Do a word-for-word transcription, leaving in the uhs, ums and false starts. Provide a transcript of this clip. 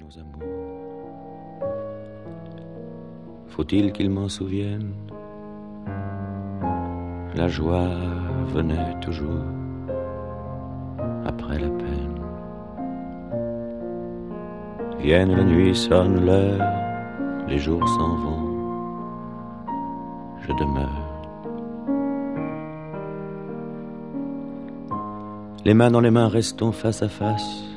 nos amours. Faut-il qu'ils m'en souviennent? La joie venait toujours après la peine. Vienne la nuit, sonne l'heure, les jours s'en vont, je demeure. Les mains dans les mains, restons face à face.